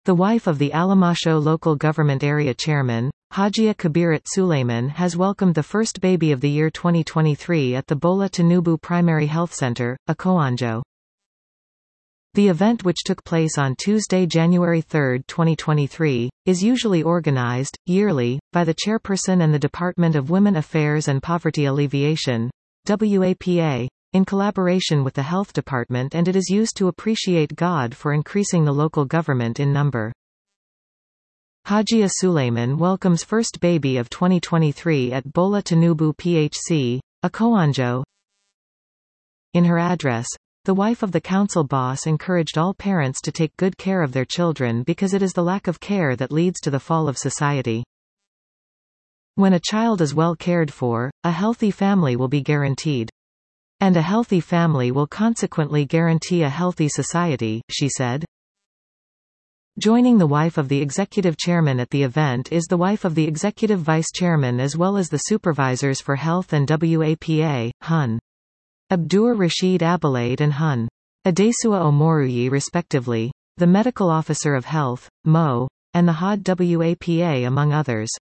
The wife of the Alamasho Local Government Area Chairman, Hajia Kabirat Suleiman, has welcomed the first baby of the year 2023 at the Bola Tinubu Primary Health Center, Akoanjo. The event, which took place on Tuesday, January 3, 2023, is usually organized, yearly, by the chairperson and the Department of Women Affairs and Poverty Alleviation, WAPA, in collaboration with the Health Department, and it is used to appreciate God for increasing the local government in number. Hajia Suleiman welcomes first baby of 2023 at Bola Tinubu PHC, Akoanjo. In her address, the wife of the council boss encouraged all parents to take good care of their children because it is the lack of care that leads to the fall of society. When a child is well cared for, a healthy family will be guaranteed. And a healthy family will consequently guarantee a healthy society, she said. Joining the wife of the executive chairman at the event is the wife of the executive vice chairman as well as the supervisors for health and WAPA, Hun. Abdur Rashid Abilade and Hun. Adesua Omoruyi respectively, the medical officer of health, Mo, and the HOD WAPA among others.